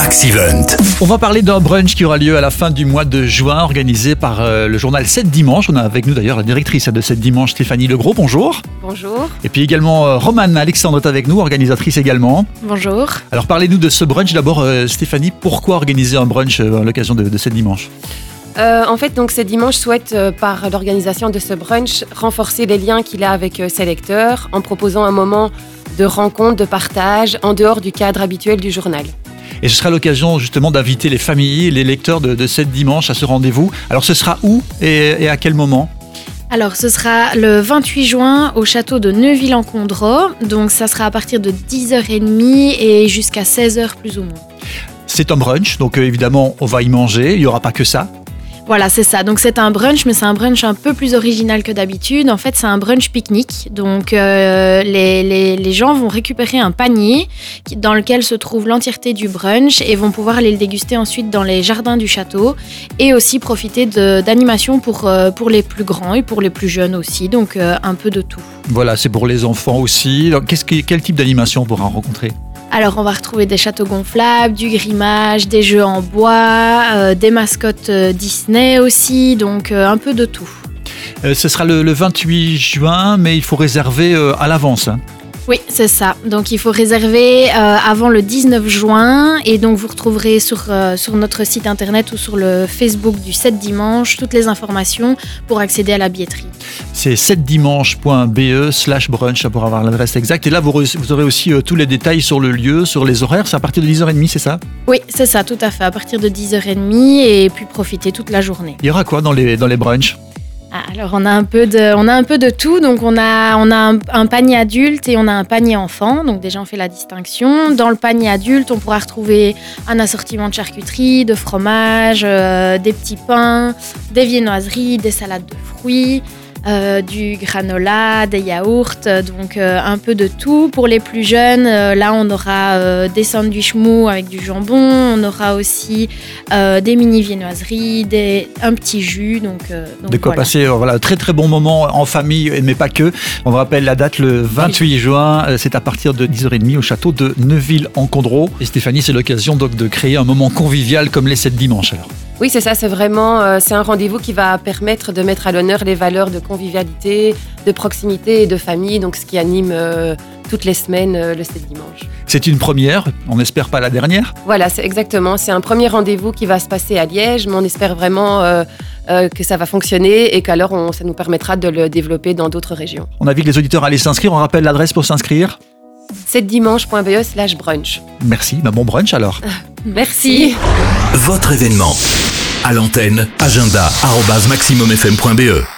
Max Event. On va parler d'un brunch qui aura lieu à la fin du mois de juin, organisé par le journal 7 Dimanche. On a avec nous d'ailleurs la directrice de 7 Dimanche, Stéphanie Legros. Bonjour. Bonjour. Et puis également Romane Alexandre est avec nous, organisatrice également. Bonjour. Alors parlez-nous de ce brunch. D'abord Stéphanie, pourquoi organiser un brunch à l'occasion de 7 Dimanche ? En fait, donc, 7 Dimanche souhaite, par l'organisation de ce brunch, renforcer les liens qu'il a avec ses lecteurs en proposant un moment de rencontre, de partage, en dehors du cadre habituel du journal. Et ce sera l'occasion justement d'inviter les familles et les lecteurs de 7 Dimanche à ce rendez-vous. Alors ce sera où et à quel moment ? Alors, ce sera le 28 juin au château de Neuville-en-Condroz. Donc, ça sera à partir de 10h30 et jusqu'à 16h plus ou moins. C'est un brunch, donc évidemment, on va y manger. Il n'y aura pas que ça. Voilà, c'est ça. Donc, c'est un brunch, mais c'est un brunch un peu plus original que d'habitude. En fait, c'est un brunch pique-nique. Donc, les gens vont récupérer un panier dans lequel se trouve l'entièreté du brunch et vont pouvoir aller le déguster ensuite dans les jardins du château et aussi profiter d'animations pour les plus grands et pour les plus jeunes aussi. Donc, un peu de tout. Voilà, c'est pour les enfants aussi. Alors, quel type d'animation on pourra rencontrer ? Alors, on va retrouver des châteaux gonflables, du grimage, des jeux en bois, des mascottes Disney aussi, donc un peu de tout. Ce sera le 28 juin, mais il faut réserver à l'avance. Oui, c'est ça. Donc, il faut réserver avant le 19 juin. Et donc, vous retrouverez sur notre site internet ou sur le Facebook du 7 Dimanche toutes les informations pour accéder à la billetterie. C'est 7dimanche.be/brunch pour avoir l'adresse exacte. Et là, vous aurez aussi tous les détails sur le lieu, sur les horaires. C'est à partir de 10h30, c'est ça ? Oui, c'est ça, tout à fait. À partir de 10h30 et puis profiter toute la journée. Il y aura quoi dans les brunchs ? Alors, on a un peu de tout. Donc, on a un panier adulte et on a un panier enfant. Donc, déjà, on fait la distinction. Dans le panier adulte, on pourra retrouver un assortiment de charcuterie, de fromage, des petits pains, des viennoiseries, des salades de fruits, du granola, des yaourts, donc un peu de tout. Pour les plus jeunes, là on aura des sandwichs mous avec du jambon, on aura aussi des mini viennoiseries, un petit jus. Donc de quoi passer un très très bon moment en famille, mais pas que. On vous rappelle la date le 28 juin, c'est à partir de 10h30 au château de Neuville-en-Condroz. Et Stéphanie, c'est l'occasion donc de créer un moment convivial comme les 7 dimanches alors. Oui, c'est ça, c'est vraiment c'est un rendez-vous qui va permettre de mettre à l'honneur les valeurs de convivialité, de proximité et de famille, donc ce qui anime toutes les semaines le 7 Dimanche. C'est une première, on n'espère pas la dernière. Voilà, c'est un premier rendez-vous qui va se passer à Liège, mais on espère vraiment que ça va fonctionner et qu'alors ça nous permettra de le développer dans d'autres régions. On invite les auditeurs à aller s'inscrire, on rappelle l'adresse pour s'inscrire. 7dimanche.be/brunch. Merci, bon brunch alors. Merci. Votre événement. À l'antenne, agenda@maximumfm.be.